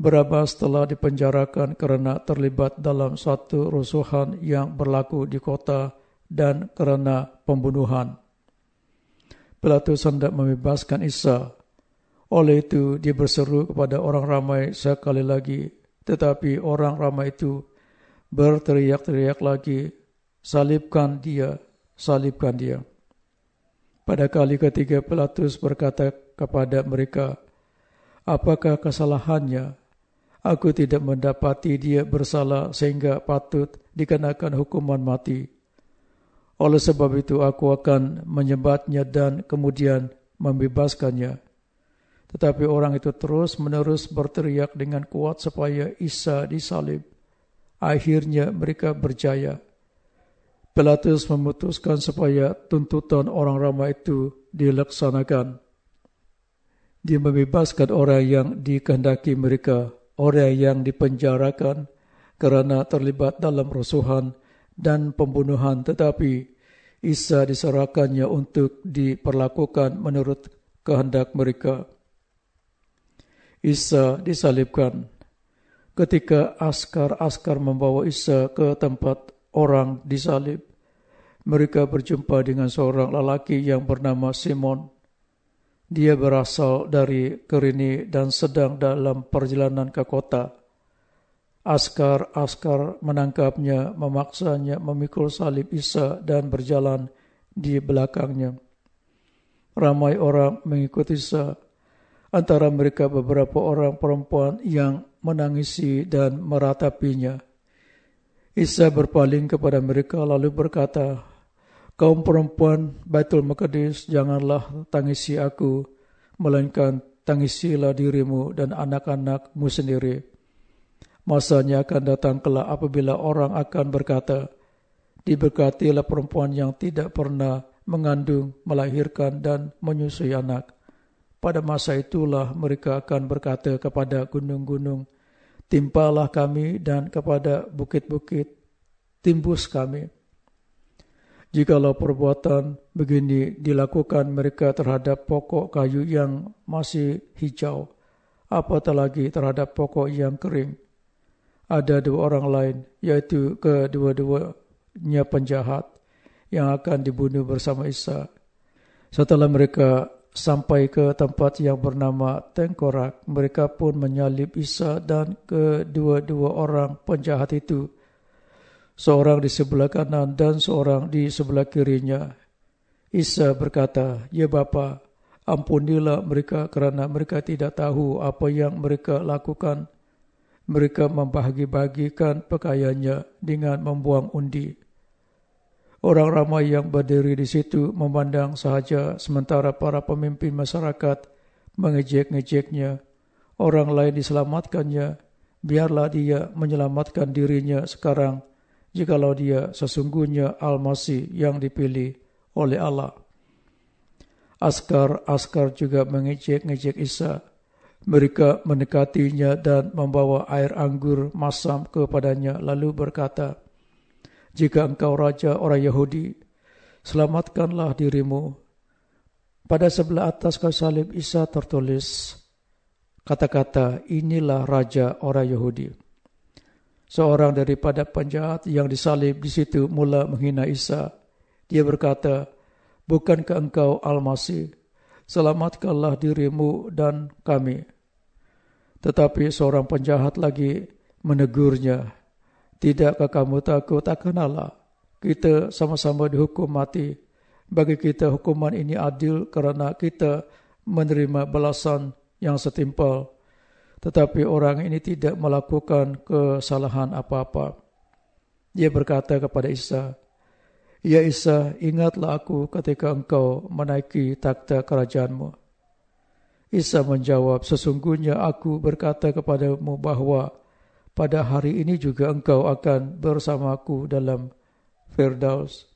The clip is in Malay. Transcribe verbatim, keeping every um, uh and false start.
Barabbas telah dipenjarakan kerana terlibat dalam suatu rusuhan yang berlaku di kota dan kerana pembunuhan. Pilatus hendak membebaskan Isa. Oleh itu, dia berseru kepada orang ramai sekali lagi. Tetapi orang ramai itu berteriak-teriak lagi, "Salibkan dia, salibkan dia." Pada kali ketiga, Pilatus berkata kepada mereka, "Apakah kesalahannya? Aku tidak mendapati dia bersalah sehingga patut dikenakan hukuman mati. Oleh sebab itu aku akan menyembahnya dan kemudian membebaskannya." Tetapi orang itu terus menerus berteriak dengan kuat supaya Isa disalib. Akhirnya mereka berjaya. Pilatus memutuskan supaya tuntutan orang ramai itu dilaksanakan. Dia membebaskan orang yang dikehendaki mereka, orang yang dipenjarakan kerana terlibat dalam rusuhan dan pembunuhan, tetapi Isa diserahkannya untuk diperlakukan menurut kehendak mereka. Isa disalibkan. Ketika askar-askar membawa Isa ke tempat orang disalib, mereka berjumpa dengan seorang lelaki yang bernama Simon. Dia berasal dari Kirene dan sedang dalam perjalanan ke kota. Askar-askar menangkapnya, memaksanya memikul salib Isa dan berjalan di belakangnya. Ramai orang mengikuti Isa. Antara mereka beberapa orang perempuan yang menangisi dan meratapinya. Isa berpaling kepada mereka lalu berkata, "Kaum perempuan Baitul Maqdis, janganlah tangisi aku, melainkan tangisilah dirimu dan anak-anakmu sendiri. Masanya akan datang kelak apabila orang akan berkata, diberkatilah perempuan yang tidak pernah mengandung, melahirkan dan menyusui anak. Pada masa itulah mereka akan berkata kepada gunung-gunung, timpalah kami, dan kepada bukit-bukit, timbus kami. Jikalau perbuatan begini dilakukan mereka terhadap pokok kayu yang masih hijau, apatah lagi terhadap pokok yang kering. Ada dua orang lain, yaitu kedua-duanya penjahat yang akan dibunuh bersama Isa. Setelah mereka sampai ke tempat yang bernama Tengkorak, mereka pun menyalib Isa dan kedua-dua orang penjahat itu, seorang di sebelah kanan dan seorang di sebelah kirinya. Isa berkata, "Ya Bapa, ampunilah mereka kerana mereka tidak tahu apa yang mereka lakukan." Mereka membahagi-bagikan pakaiannya dengan membuang undi. Orang ramai yang berdiri di situ memandang sahaja sementara para pemimpin masyarakat mengejek-ngejeknya. Orang lain diselamatkannya. Biarlah dia menyelamatkan dirinya sekarang, jikalau dia sesungguhnya Al-Masih yang dipilih oleh Allah. Askar-askar juga mengejek-ngejek Isa. Mereka mendekatinya dan membawa air anggur masam kepadanya, lalu berkata, "Jika engkau raja orang Yahudi, selamatkanlah dirimu." Pada sebelah atas kayu salib Isa tertulis kata-kata, "Inilah raja orang Yahudi." Seorang daripada penjahat yang disalib di situ mula menghina Isa. Dia berkata, "Bukankah engkau Al-Masih? Selamatkanlah dirimu dan kami." Tetapi seorang penjahat lagi menegurnya, "Tidakkah kamu takut akan Allah? Kita sama-sama dihukum mati. Bagi kita hukuman ini adil kerana kita menerima balasan yang setimpal. Tetapi orang ini tidak melakukan kesalahan apa-apa." Dia berkata kepada Isa, "Ya Isa, ingatlah aku ketika engkau menaiki takhta kerajaanmu." Isa menjawab, "Sesungguhnya aku berkata kepadamu bahawa pada hari ini juga engkau akan bersamaku dalam Firdaus."